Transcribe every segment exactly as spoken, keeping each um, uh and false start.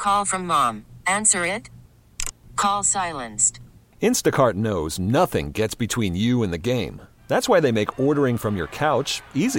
Call from mom. Answer it. Call silenced. Instacart knows nothing gets between you and the game. That's why they make ordering from your couch easy.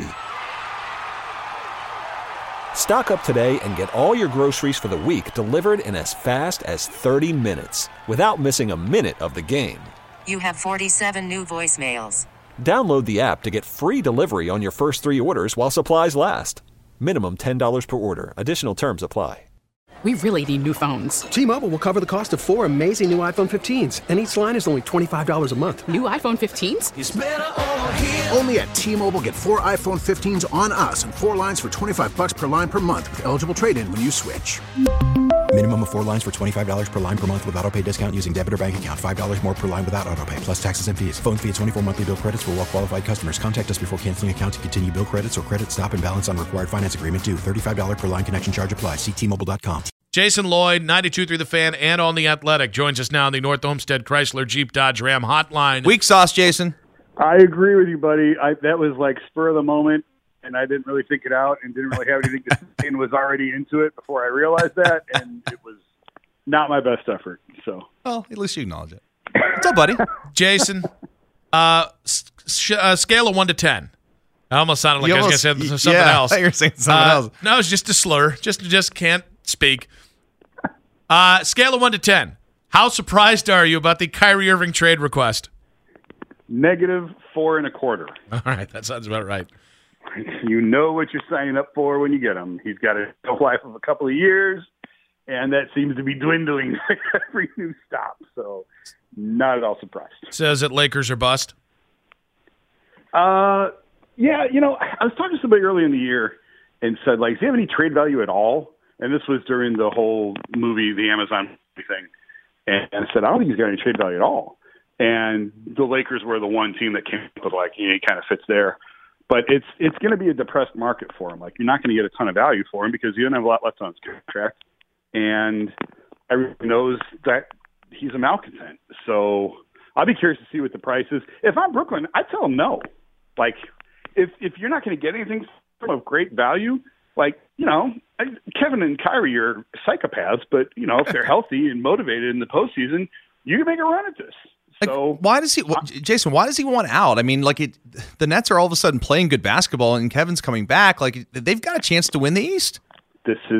Stock up today and get all your groceries for the week delivered in as fast as thirty minutes without missing a minute of the game. You have forty-seven new voicemails. Download the app to get free delivery on your first three orders while supplies last. Minimum ten dollars per order. Additional terms apply. We really need new phones. T-Mobile will cover the cost of four amazing new iPhone fifteens, and each line is only twenty-five dollars a month. New iPhone fifteens? It's better over here. Only at T-Mobile, get four iPhone fifteens on us and four lines for twenty-five bucks per line per month with eligible trade-in when you switch. Minimum of four lines for twenty-five dollars per line per month with autopay discount using debit or bank account. five dollars more per line without autopay, plus taxes and fees. Phone fee at twenty-four monthly bill credits for well-qualified customers. Contact us before canceling account to continue bill credits or credit stop and balance on required finance agreement due. thirty-five dollars per line connection charge applies. See T Mobile dot com. Jason Lloyd, ninety-two point three The Fan and on The Athletic, joins us now on the North Olmsted Chrysler Jeep Dodge Ram hotline. Weak sauce, Jason. I agree with you, buddy. I, that was like spur of the moment, and I didn't really think it out and didn't really have anything to say and was already into it before I realized that, and it was not my best effort. So, well, at least you acknowledge it. What's up, buddy? Jason, uh, sh- uh, scale of one to ten. I almost sounded like You I was almost- going to say something yeah, else. I thought you were saying something uh, else. No, it's just a slur. Just, just can't speak. Uh, scale of one to ten. How surprised are you about the Kyrie Irving trade request? Negative four and a quarter. All right, that sounds about right. You know what you're signing up for when you get him. He's got a shelf life of a couple of years, and that seems to be dwindling every new stop. So, not at all surprised. Says that Lakers are bust. Uh, yeah, you know, I was talking to somebody early in the year and said, like, does he have any trade value at all? And this was during the whole movie, the Amazon thing. And I said, I don't think he's got any trade value at all. And the Lakers were the one team that came up with, like, yeah, he kind of fits there. But it's it's going to be a depressed market for him. Like, you're not going to get a ton of value for him because you don't have a lot left on his contract. And everyone knows that he's a malcontent. So I'll be curious to see what the price is. If I'm Brooklyn, I'd tell him no. Like, if if you're not going to get anything of great value, like, you know, Kevin and Kyrie are psychopaths, but, you know, if they're healthy and motivated in the postseason, you can make a run at this. So like, why does he, wh- Jason? Why does he want out? I mean, like, it, the Nets are all of a sudden playing good basketball, and Kevin's coming back. Like, they've got a chance to win the East. This is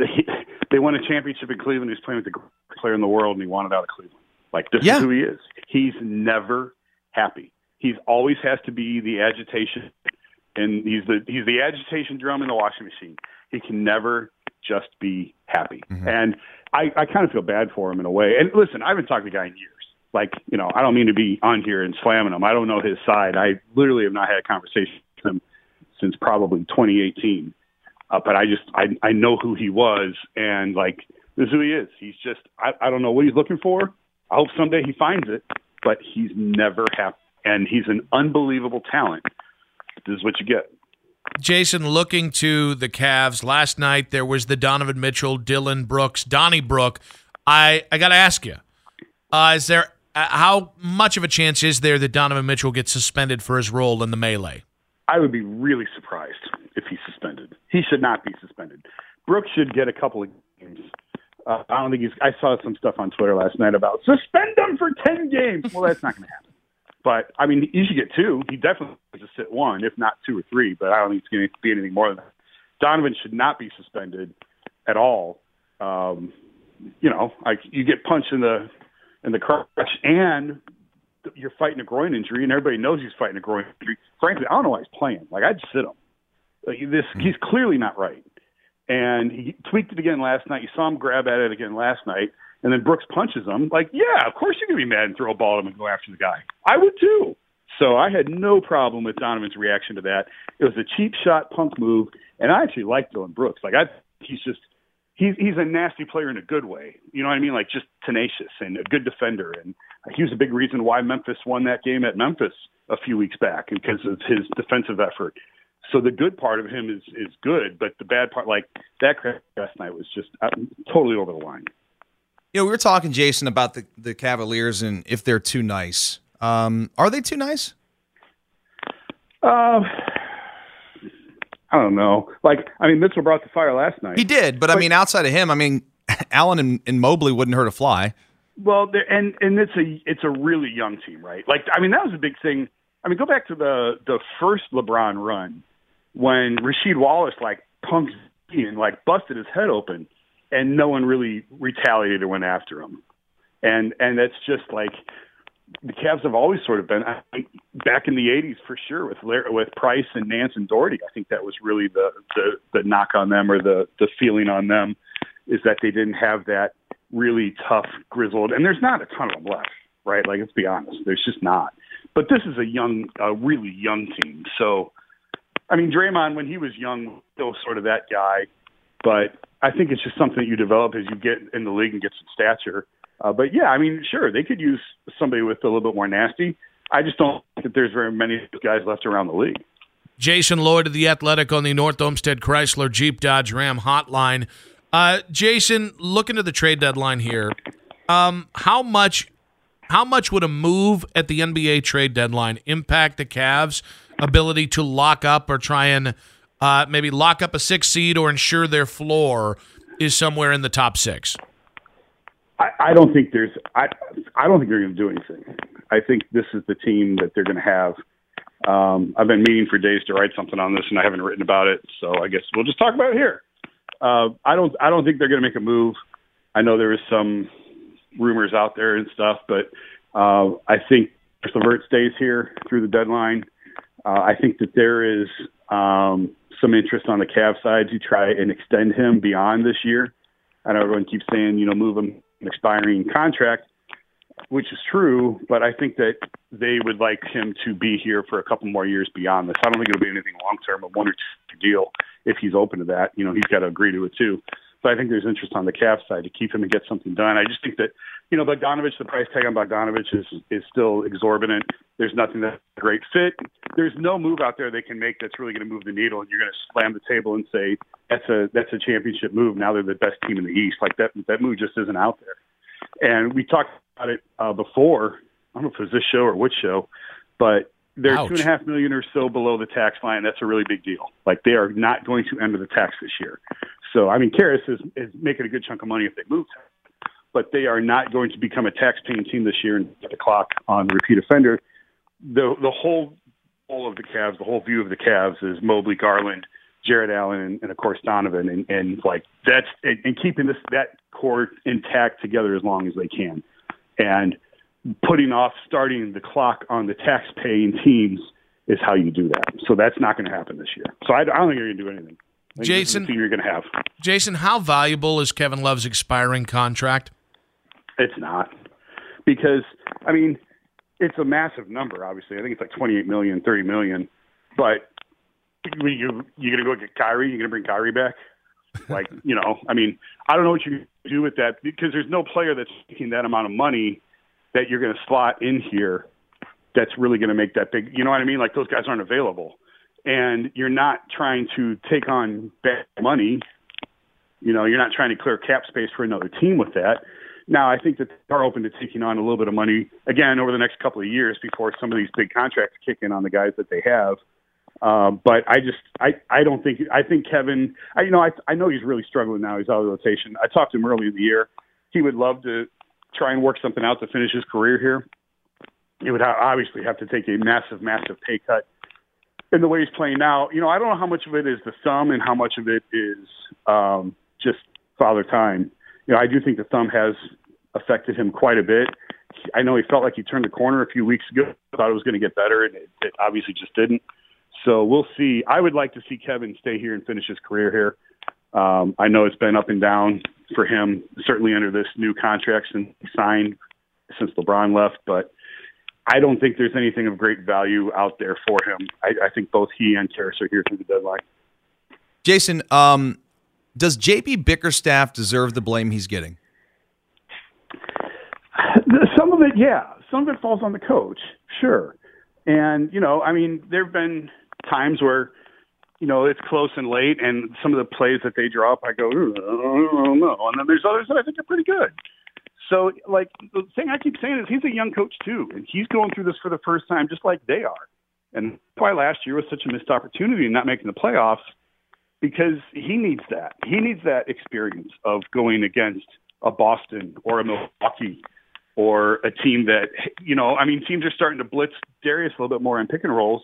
they won a championship in Cleveland. He's playing with the greatest player in the world, and he wanted out of Cleveland. Like, this yeah. is who he is. He's never happy. He's always has to be the agitation, and he's the he's the agitation drum in the washing machine. He can never just be happy, mm-hmm. and I, I kind of feel bad for him in a way. And listen, I haven't talked to the guy in years. Like, you know, I don't mean to be on here and slamming him. I don't know his side. I literally have not had a conversation with him since probably twenty eighteen. Uh, but I just, I, I know who he was, and, like, this is who he is. He's just, I, I don't know what he's looking for. I hope someday he finds it, but he's never happy. And he's an unbelievable talent. This is what you get. Jason, looking to the Cavs, last night there was the Donovan Mitchell, Dylan Brooks, Donnie Brook. I, I got to ask you, uh, is there uh, how much of a chance is there that Donovan Mitchell gets suspended for his role in the melee? I would be really surprised if he's suspended. He should not be suspended. Brooks should get a couple of games. Uh, I don't think he's – I saw some stuff on Twitter last night about suspend him for ten games. Well, that's not going to happen. But, I mean, he should get two. He definitely has to sit one, if not two or three, but I don't think it's going to be anything more than that. Donovan should not be suspended at all. Um, you know, like, you get punched in the in the crotch and you're fighting a groin injury, and everybody knows he's fighting a groin injury. Frankly, I don't know why he's playing. Like, I'd sit him. Like, this, he's clearly not right. And he tweaked it again last night. You saw him grab at it again last night. And then Brooks punches him. Like, yeah, of course you're going to be mad and throw a ball at him and go after the guy. I would too. So I had no problem with Donovan's reaction to that. It was a cheap shot punk move, and I actually like Dylan Brooks. Like, I he's just he's he's a nasty player in a good way. You know what I mean? Like, just tenacious and a good defender. And he was a big reason why Memphis won that game at Memphis a few weeks back because of his defensive effort. So the good part of him is is good, but the bad part, like that crap last night, was just uh, totally over the line. You know, we were talking, Jason, about the, the Cavaliers and if they're too nice. Um, are they too nice? Uh, I don't know. Like, I mean, Mitchell brought the fire last night. He did, but, but I mean, outside of him, I mean, Allen and, and Mobley wouldn't hurt a fly. Well, there- and and it's a it's a really young team, right? Like, I mean, that was a big thing. I mean, go back to the the first LeBron run when Rasheed Wallace like punked and like busted his head open, and no one really retaliated or went after him. And and that's just like the Cavs have always sort of been. I think back in the eighties for sure with Larry, with Price and Nance and Doherty. I think that was really the, the the knock on them, or the the feeling on them, is that they didn't have that really tough, grizzled, and there's not a ton of them left, right? Like, let's be honest, there's just not. But this is a young, a really young team. So, I mean, Draymond, when he was young, was still sort of that guy. But I think it's just something that you develop as you get in the league and get some stature. Uh, but, yeah, I mean, sure, they could use somebody with a little bit more nasty. I just don't think that there's very many guys left around the league. Jason Lloyd of The Athletic on the North Olmsted Chrysler Jeep Dodge Ram hotline. Uh, Jason, looking at the trade deadline here, um, how much how much would a move at the N B A trade deadline impact the Cavs' ability to lock up or try and uh, maybe lock up a six seed or ensure their floor is somewhere in the top six? I, I don't think there's I I don't think they're going to do anything. I think this is the team that they're going to have. Um, I've been meaning for days to write something on this, and I haven't written about it, so I guess we'll just talk about it here. Uh, I don't. I don't think they're going to make a move. I know there is some rumors out there and stuff, but uh, I think if LeVert stays here through the deadline, uh, I think that there is um, some interest on the Cavs side to try and extend him beyond this year. I know everyone keeps saying, you know, move him an expiring contract, which is true, but I think that they would like him to be here for a couple more years beyond this. I don't think it'll be anything long term, a one or two deal. If he's open to that, you know, he's got to agree to it too. So I think there's interest on the Cavs side to keep him and get something done. I just think that, you know, Bogdanovich, the price tag on Bogdanovich is is still exorbitant. There's nothing that's a great fit. There's no move out there they can make that's really going to move the needle, and you're going to slam the table and say that's a that's a championship move. Now they're the best team in the East. Like that that move just isn't out there. And we talked about it uh, before. I don't know if it was this show or which show, but they're Ouch. two and a half million or so below the tax line. That's a really big deal. Like, they are not going to enter the tax this year. So, I mean, Karras is, is making a good chunk of money if they move him, but they are not going to become a tax-paying team this year and get the clock on the repeat offender. The the whole goal of the Cavs, the whole view of the Cavs is Mobley, Garland, Jared Allen, and, and of course Donovan, and, and like that's and, and keeping this that core intact together as long as they can, and putting off starting the clock on the tax-paying teams is how you do that. So that's not going to happen this year. So I, I don't think you're going to do anything. I think Jason, this is the team you're going to have. Jason, how valuable is Kevin Love's expiring contract? It's not, because I mean, it's a massive number. Obviously, I think it's like twenty-eight million, thirty million. But you you're going to go get Kyrie? You're going to bring Kyrie back? Like, you know, I mean, I don't know what you do with that, because there's no player that's taking that amount of money that you're going to slot in here that's really going to make that big, you know what I mean? Like, those guys aren't available. And you're not trying to take on bad money. You know, you're not trying to clear cap space for another team with that. Now, I think that they are open to taking on a little bit of money, again, over the next couple of years before some of these big contracts kick in on the guys that they have. Um, but I just, I, I don't think, I think Kevin, I, you know, I, I know he's really struggling now. He's out of the rotation. I talked to him early in the year. He would love to try and work something out to finish his career here. It would obviously have to take a massive, massive pay cut. In the way he's playing now, you know, I don't know how much of it is the thumb and how much of it is um, just father time. You know, I do think the thumb has affected him quite a bit. I know he felt like he turned the corner a few weeks ago, thought it was going to get better, and it, it obviously just didn't. So we'll see. I would like to see Kevin stay here and finish his career here. Um, I know it's been up and down for him, certainly under this new contract since he signed, since LeBron left, but I don't think there's anything of great value out there for him. I, I think both he and Karras are here through the deadline. Jason, um, does J B Bickerstaff deserve the blame he's getting? Some of it, yeah. Some of it falls on the coach, sure. And, you know, I mean, there have been times where, you know, it's close and late, and some of the plays that they draw up, I go, I don't know. And then there's others that I think are pretty good. So, like, the thing I keep saying is he's a young coach, too, and he's going through this for the first time just like they are. And that's why last year was such a missed opportunity in not making the playoffs, because he needs that. He needs that experience of going against a Boston or a Milwaukee or a team that, you know, I mean, teams are starting to blitz Darius a little bit more on pick and rolls.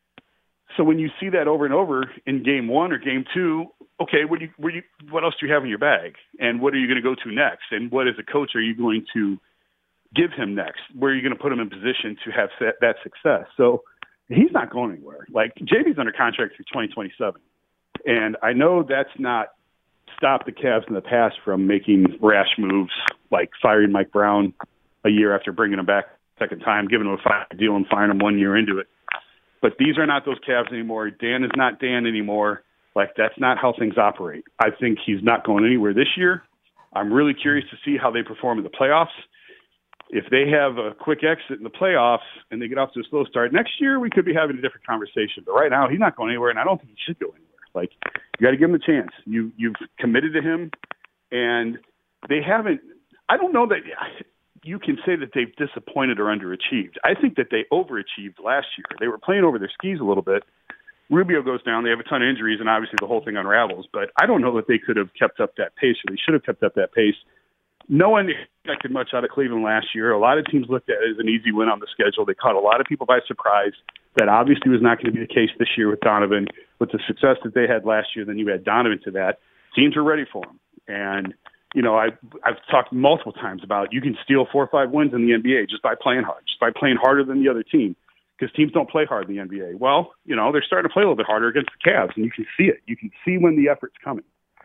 So when you see that over and over in game one or game two, okay, what do you, what, do you, what else do you have in your bag? And what are you going to go to next? And what, as a coach, are you going to give him next? Where are you going to put him in position to have that success? So he's not going anywhere. Like, J B's under contract through twenty twenty-seven. And I know that's not stopped the Cavs in the past from making rash moves, like firing Mike Brown a year after bringing him back a second time, giving him a five deal and firing him one year into it. But these are not those Cavs anymore. Dan is not Dan anymore. Like, that's not how things operate. I think he's not going anywhere this year. I'm really curious to see how they perform in the playoffs. If they have a quick exit in the playoffs and they get off to a slow start next year, we could be having a different conversation. But right now, he's not going anywhere, and I don't think he should go anywhere. Like, you got to give him a chance. You, you've committed to him, and they haven't – I don't know that you can say that they've disappointed or underachieved. I think that they overachieved last year. They were playing over their skis a little bit. Rubio goes down. They have a ton of injuries, and obviously the whole thing unravels. But I don't know that they could have kept up that pace, or they should have kept up that pace. No one expected much out of Cleveland last year. A lot of teams looked at it as an easy win on the schedule. They caught a lot of people by surprise. That obviously was not going to be the case this year with Donovan. With the success that they had last year, then you add Donovan to that. Teams are ready for him. And, you know, I, I've talked multiple times about you can steal four or five wins in the N B A just by playing hard, just by playing harder than the other team, because teams don't play hard in the N B A. Well, you know, they're starting to play a little bit harder against the Cavs, and you can see it. You can see when the effort's coming.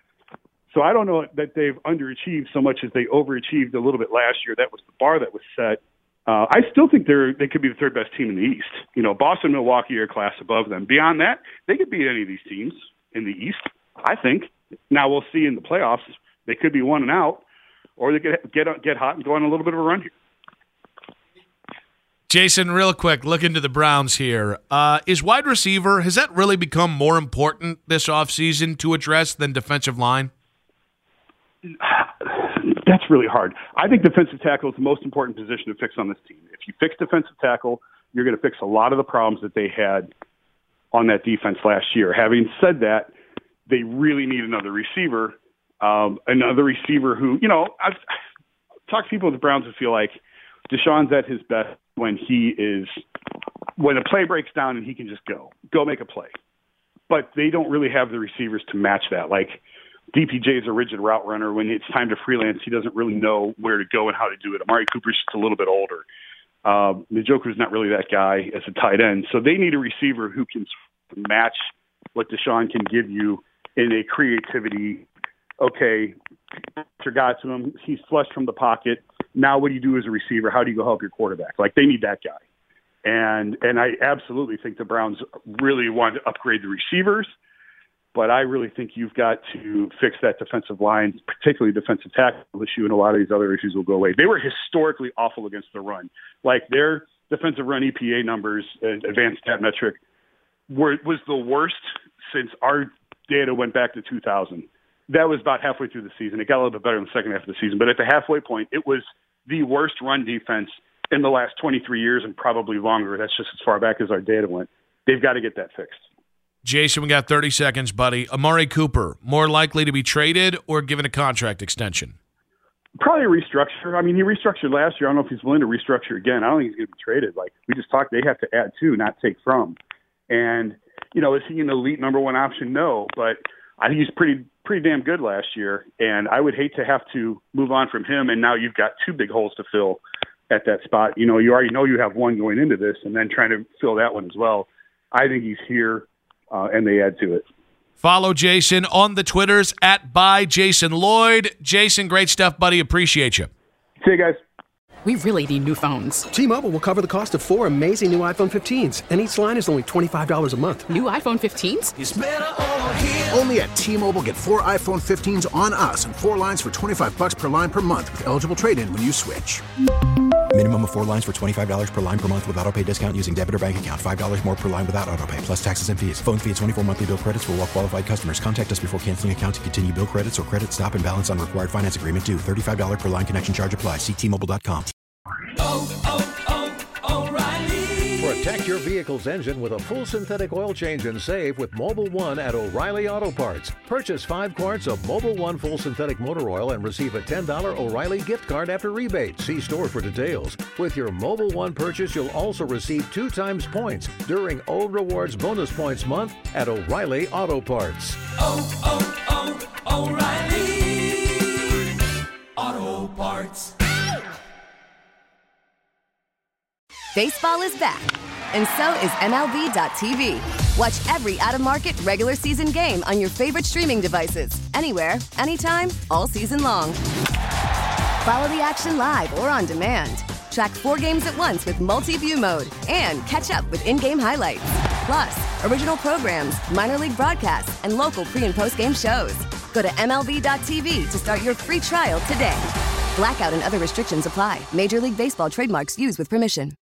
So I don't know that they've underachieved so much as they overachieved a little bit last year. That was the bar that was set. Uh, I still think they're they could be the third best team in the East. You know, Boston, Milwaukee are a class above them. Beyond that, they could beat any of these teams in the East, I think. Now we'll see in the playoffs. They could be one and out, or they could get get hot and go on a little bit of a run here. Jason, real quick, look into the Browns here. Uh, is wide receiver, has that really become more important this offseason to address than defensive line? That's really hard. I think defensive tackle is the most important position to fix on this team. If you fix defensive tackle, you're going to fix a lot of the problems that they had on that defense last year. Having said that, they really need another receiver, um, another receiver who, you know, I've talked to people with the Browns who feel like Deshaun's at his best when he is, when a play breaks down and he can just go, go make a play. But they don't really have the receivers to match that. Like, D P J is a rigid route runner. When it's time to freelance, he doesn't really know where to go and how to do it. Amari Cooper's just a little bit older. Um, Njoku's not really that guy as a tight end. So they need a receiver who can match what Deshaun can give you in a creativity. Okay, got to him. He's flushed from the pocket. Now what do you do as a receiver? How do you go help your quarterback? Like, they need that guy. And and I absolutely think the Browns really want to upgrade the receivers. But I really think you've got to fix that defensive line, particularly defensive tackle issue, and a lot of these other issues will go away. They were historically awful against the run. Like, their defensive run E P A numbers, uh, advanced stat metric, were, was the worst since our data went back to two thousand. That was about halfway through the season. It got a little bit better in the second half of the season. But at the halfway point, it was the worst run defense in the last twenty-three years and probably longer. That's just as far back as our data went. They've got to get that fixed. Jason, we got thirty seconds, buddy. Amari Cooper, more likely to be traded or given a contract extension? Probably a restructure. I mean, he restructured last year. I don't know if he's willing to restructure again. I don't think he's going to be traded. Like, we just talked, they have to add to, not take from. And, you know, is he an elite number one option? No, but I think he's pretty pretty damn good last year. And I would hate to have to move on from him, and now you've got two big holes to fill at that spot. You know, you already know you have one going into this, and then trying to fill that one as well. I think he's here. Uh, and they add to it. Follow Jason on the Twitters at by Jason Lloyd. Jason, great stuff, buddy. Appreciate you. See you guys. We really need new phones. T-Mobile will cover the cost of four amazing new iPhone fifteens, and each line is only twenty-five dollars a month. New iPhone fifteens? It's better over here. Only at T-Mobile, get four iPhone fifteens on us and four lines for twenty-five dollars per line per month with eligible trade-in when you switch. Minimum of four lines for twenty-five dollars per line per month with autopay discount using debit or bank account. five dollars more per line without autopay, plus taxes and fees. Phone fee at twenty-four monthly bill credits for well-qualified customers. Contact us before canceling account to continue bill credits or credit stop and balance on required finance agreement due. thirty-five dollars per line connection charge applies. See T Mobile dot com. Oh, oh, oh, O'Reilly. For a Protect your vehicle's engine with a full synthetic oil change and save with Mobil one at O'Reilly Auto Parts. Purchase five quarts of Mobil one full synthetic motor oil and receive a ten dollars O'Reilly gift card after rebate. See store for details. With your Mobil one purchase, you'll also receive two times points during O Rewards Bonus Points Month at O'Reilly Auto Parts. Oh, oh, oh, O'Reilly Auto Parts. Baseball is back, and so is M L B dot T V. Watch every out-of-market regular season game on your favorite streaming devices, anywhere, anytime, all season long. Follow the action live or on demand. Track four games at once with multi-view mode and catch up with in-game highlights. Plus, original programs, minor league broadcasts, and local pre- and post-game shows. Go to M L B dot T V to start your free trial today. Blackout and other restrictions apply. Major League Baseball trademarks used with permission.